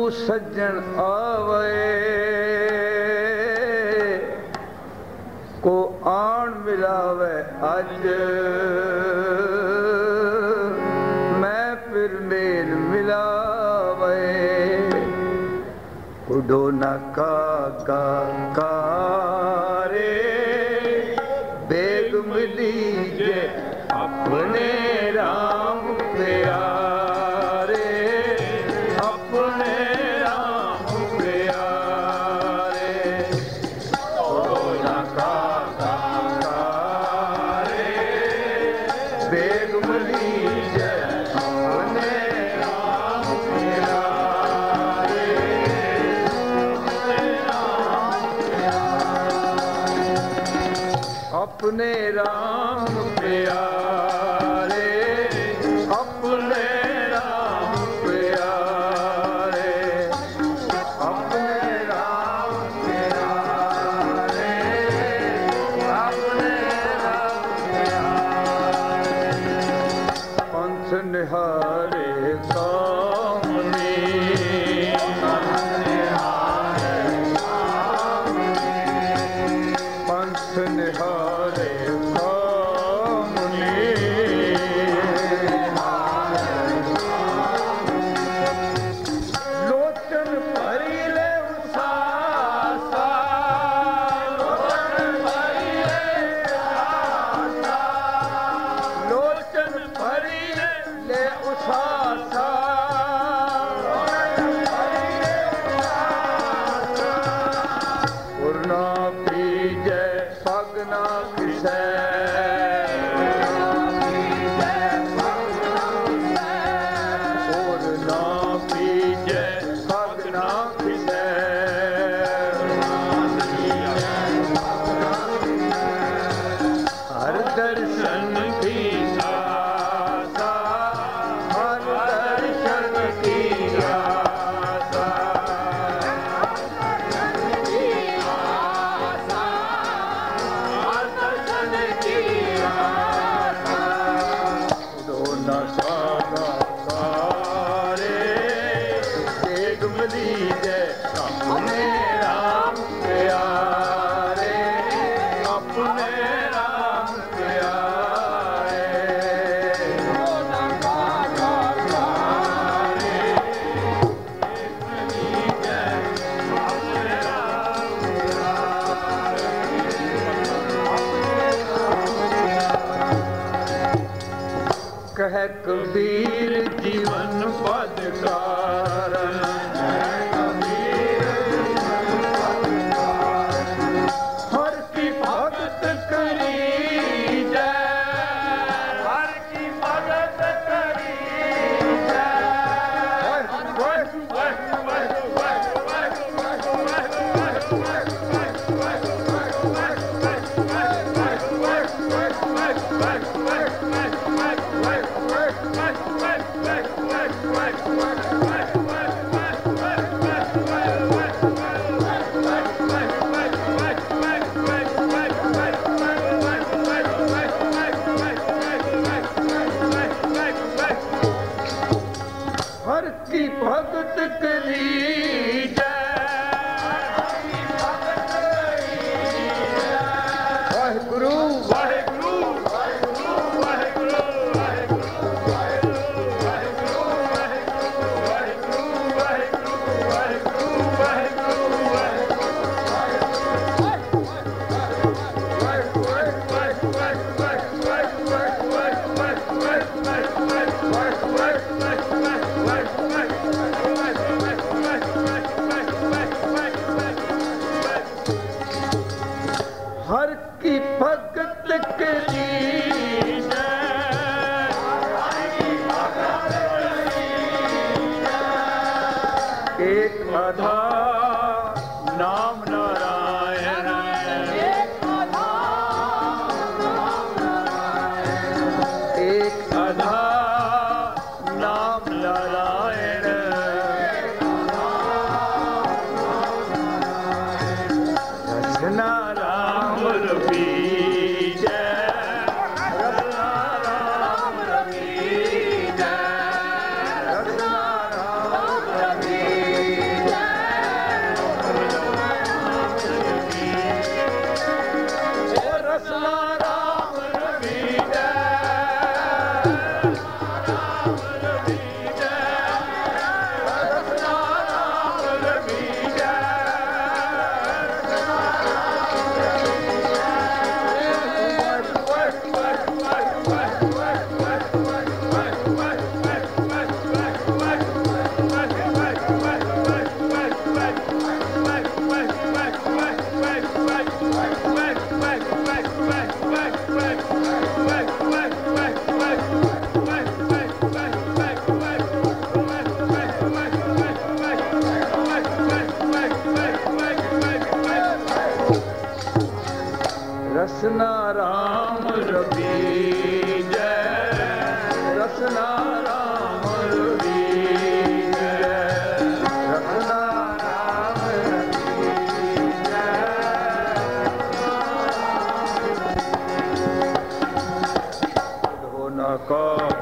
सज्जन आवे को आन मिलावे अज मैं फिर मेल मिलावे उडो न कारे बेग मिली जे अपने राम प्यारे अपने राम प्यारे उडो न कारे बेग मिली जे अपने राम प्यारे अपने राम प्यारे अपने राम प्यारे अपने राम प्यारे अपने राम प्यारे पंथ निहारे सामने पंथ निहारे लोचन भरी ले उसासा लोचन भरी ले उसासा उर्ना पीजे पगना किसे दर्शन की आशा हर दर्शन की आशा हर दर्शन की आशा दोनों सारे एक मिली जे अपने राम प्यारे अपने कह कबीर जीवन पद कारण हर की भगत करी जय हर की भगत करी हर की भगत करी वाहिगुरु वाहिगुरु वाहिगुरु हर की भगत करी एक आधा नाम नारायण एक आधा नाम नारायण रचना राम रवि जय रखना राम रघुवीर रखना राम रघुवीर हो न को